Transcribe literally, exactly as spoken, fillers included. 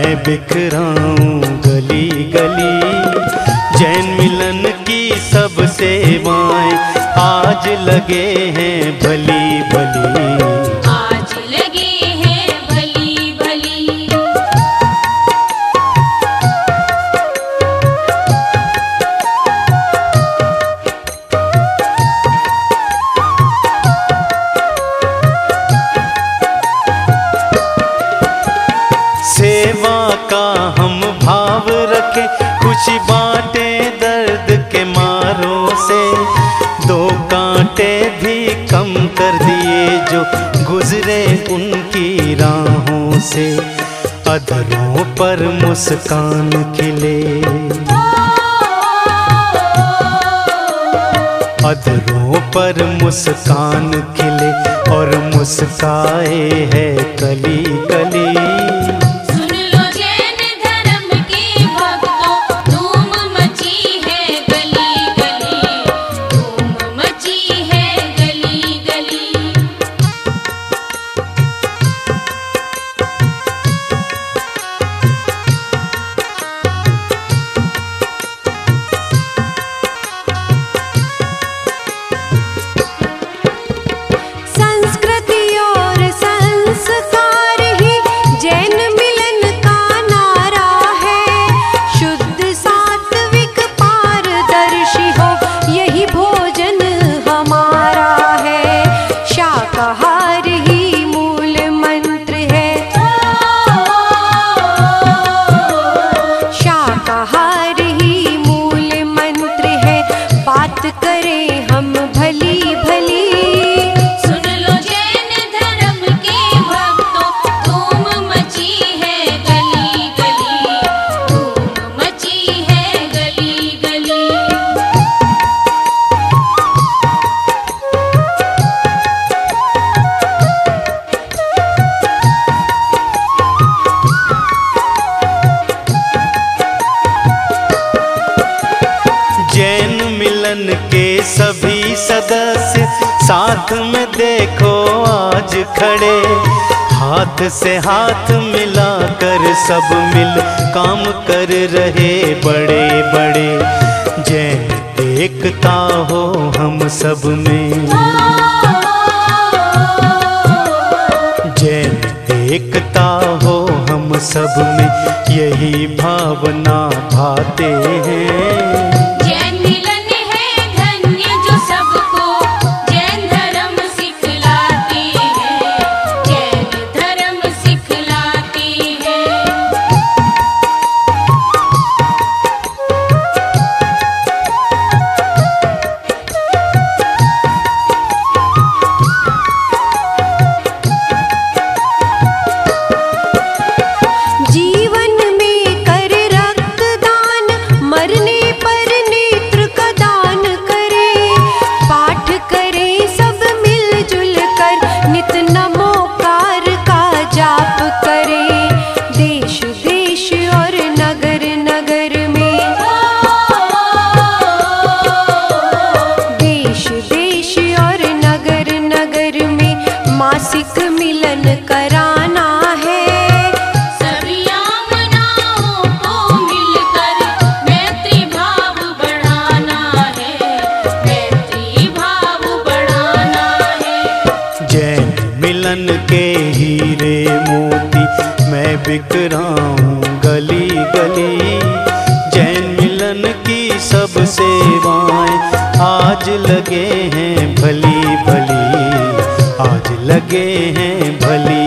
मैं बिखराऊं गली गली। जैन मिलन की सब सेवाएं आज लगे हैं भली भली। आज लगे हैं भली भली। सेवा का हम भाव रखें, खुशी बांटे दर्द के मारों से। दो कांटे भी कम कर दिए जो गुजरे उनकी राहों से। अधरों पर मुस्कान खिले, अधरों पर मुस्कान खिले और मुस्काए है कली कली। के सभी सदस्य साथ में देखो आज खड़े। हाथ से हाथ मिलाकर सब मिल काम कर रहे बड़े बड़े। जैन एकता हो हम सब में, जैन एकता हो हम सब में, यही भावना भाते हैं। मासिक मिलन कराना है। सभी आमनाओं को मिलकर मैत्री भाव बढ़ाना है, मैत्री भाव बढ़ाना है। जैन मिलन के हीरे मोती मैं बिखराऊं गली गली। जैन मिलन की सब सेवाएं आज लगे हैं भली भली, आज लगे हैं भली